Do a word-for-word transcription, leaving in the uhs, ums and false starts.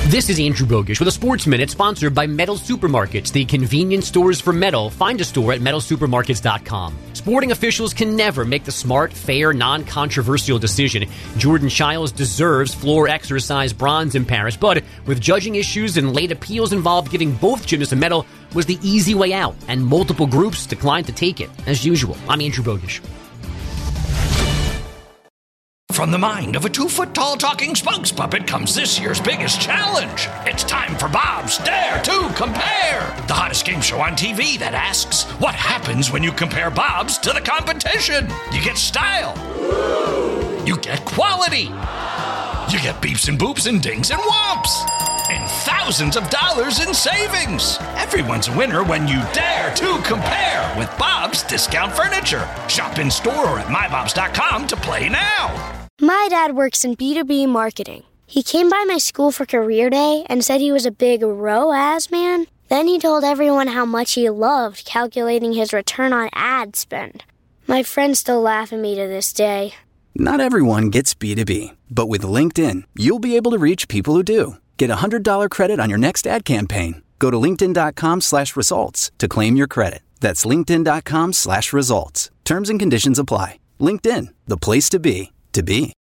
This is Andrew Bogish with a Sports Minute sponsored by Metal Supermarkets, the convenience stores for metal. Find a store at metal supermarkets dot com. Sporting officials can never make the smart, fair, non-controversial decision. Jordan Chiles deserves floor exercise bronze in Paris, but with judging issues and late appeals involved, giving both gymnasts a medal was the easy way out, and multiple groups declined to take it. As usual, I'm Andrew Bogish. From the mind of a two-foot-tall talking spokes puppet comes this year's biggest challenge. It's time for Bob's Dare to Compare, the hottest game show on T V that asks, what happens when you compare Bob's to the competition? You get style. You get quality. You get beeps and boops and dings and whomps. And thousands of dollars in savings. Everyone's a winner when you dare to compare with Bob's Discount Furniture. Shop in store or at my bobs dot com to play now. My dad works in B two B marketing. He came by my school for career day and said he was a big R O A S man. Then he told everyone how much he loved calculating his return on ad spend. My friends still laugh at me to this day. Not everyone gets B two B, but with LinkedIn, you'll be able to reach people who do. Get a one hundred dollars credit on your next ad campaign. Go to linkedin dot com slash results to claim your credit. That's linkedin dot com slash results. Terms and conditions apply. LinkedIn, the place to be, to be.